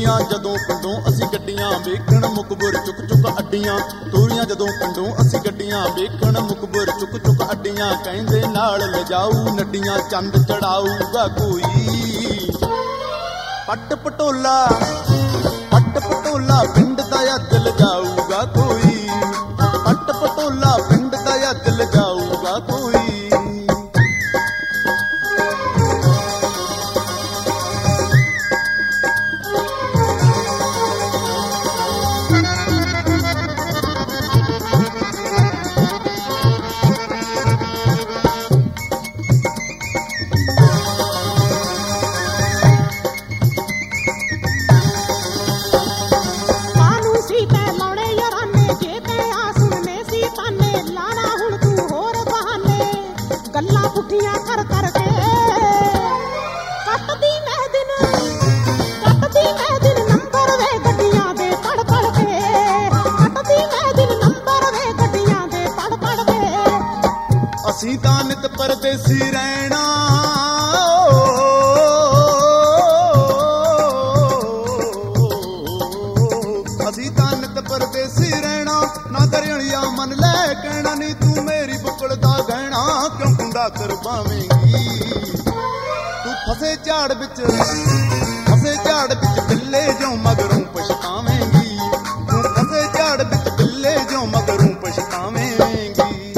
ਤੋਰੀਆਂ ਜਦੋਂ ਪਿੰਡੋਂ ਅਸੀਂ ਗੱਡੀਆਂ ਵੇਖਣ ਮੁਕਬਰ ਚੁੱਕ ਚੁੱਕ ਅੱਡੀਆਂ। ਤੋਰੀਆਂ ਜਦੋਂ ਪਿੰਡੋਂ ਅਸੀਂ ਗੱਡੀਆਂ ਵੇਖਣ ਮੁਕਬਰ ਚੁੱਕ ਚੁੱਕ ਅੱਡੀਆਂ। ਕਹਿੰਦੇ ਨਾਲ ਲਿਜਾਊ ਨੱਡੀਆਂ ਚੰਦ ਚੜਾਊਗਾ ਕੋਈ। ਪੱਟ ਪਟੋਲਾ ਪਿੰਡ ਦਾ ਅੱਧ ਲਿਜਾਊਗਾ ਕੋਈ। ਪੱਟ ਪਟੋਲਾ ਪਿੰਡ ਦਾ ਅੱਧ ਲਿਜਾਊਗਾ ਕੋਈ। ਪੁੱਠੀਆਂ ਕਰ ਕਰਕੇ ਕੱਟਦੀ ਮੈਂ ਦਿਨ ਨੰਬਰ ਵੇ ਗੱਡੀਆਂ ਦੇ ਪੜ ਪੜ ਕੇ। ਕੱਟਦੀ ਮੈਂ ਦਿਨ ਨੰਬਰ ਵੇ ਗੱਡੀਆਂ ਦੇ ਪੜ ਪੜ ਕੇ। ਅਸੀਂ ਤਾਂ ਨਿਤ ਪਰਦੇਸੀ ਰਹਿਣਾ ਅਸੀਂ ਤਾਂ ਨਿਤ ਪਰਦੇਸੀ ਰਹਿਣਾ। ਨਾ ਕਰਿਆਲੀਆ ਮਨ ਲੈ ਕਹਿਣਾ ਨੀ ਤੂੰ ਮੇਰੀ ਬੁੱਕਲ ਦਾ ਗਹਿਣਾ ਕਿਉਂ ਕੁੰਡਾ ਕਰ ਪਾਵੇਂਗੀ। ਤੂੰ ਫਸੇ ਝਾੜ ਵਿੱਚ ਬਿੱਲੇ ਜੋ ਮਗਰੋਂ ਪਛਤਾਵੇਂਗੀ। ਤੂੰ ਫਸੇ ਝਾੜ ਵਿੱਚ ਬਿੱਲੇ ਜੋ ਮਗਰੋਂ ਪਛਤਾਵੇਂਗੀ।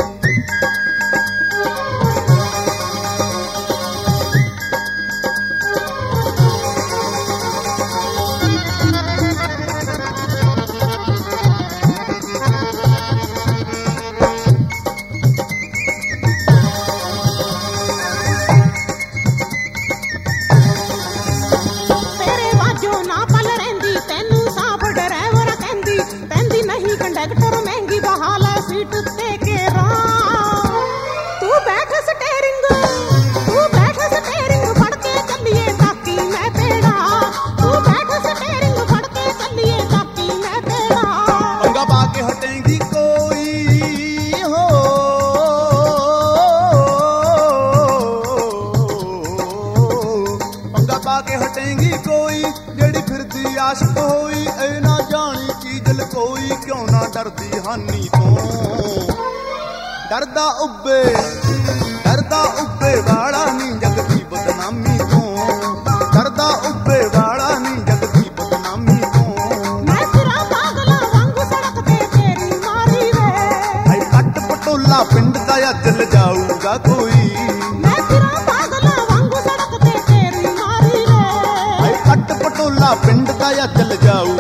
ਕੰਡਕਟਰ ਮਹਿੰਗੀ ਬਹਾਲ ਸੀਟ ਤੇ ਕੇ ਤੂੰ ਬੈਠ ਸਟੇਰਿੰਗ ਫੜ ਕੇ ਚੱਲੀਏ ਤਾਕੀ ਮੈਂ ਪੇੜਾ। ਤੂੰ ਬੈਠ ਸਟੇਰਿੰਗ ਫੜ ਕੇ ਚੱਲੀਏ ਤਾਕੀ ਮੈਂ ਪੇੜਾ। ਪੰਗਾ ਪਾ ਕੇ ਹਟੇਂਗੀ ਕੋਈ ਹੋ ਪੰਗਾ ਪਾ ਕੇ ਹਟੇਂਗੀ ਕੋਈ। ਜਿਹੜੀ ਫਿਰਦੀ ਆਸ਼ਕ ਹੋਈ ਇਹ ਨਾ ਜਾਣੀ ਚੀਜ਼ ਲਕੋਈ। ਕਿਉਂ ਨਾ ਡਰਦੀ ਹਾਨੀ ਤੋਂ ਡਰਦਾ ਉੱਬੇ ਵਾਲਾ ਨੀ ਜਗ ਦੀ ਬਦਨਾਮੀ ਤੋਂ। ਡਰਦਾ ਉੱਬੇ ਵਾਲਾ ਨੀ ਜਗ ਦੀ ਬਦਨਾਮੀ ਤੋਂ। ਮੈਂ ਫਿਰਾਂ ਪਾਗਲਾਂ ਵਾਂਗੂ ਸੜਕ ਤੇ ਤੇਰੀ ਮਾਰੀ ਵੇ। ਹਾਏ ਪੱਟ ਪਟੋਲਾ ਪਿੰਡ ਦਾ ਅੱਧ ਲਿਜਾਊਗਾ ਕੋਈ। ਮੈਂ ਫਿਰਾਂ ਪਾਗਲਾਂ ਵਾਂਗੂ ਸੜਕ ਤੇ ਤੇਰੀ ਮਾਰੀ ਵੇ। ਹਾਏ ਪੱਟ ਪਟੋਲਾ ਪਿੰਡ ਦਾ ਅੱਧ ਲਿਜਾਊ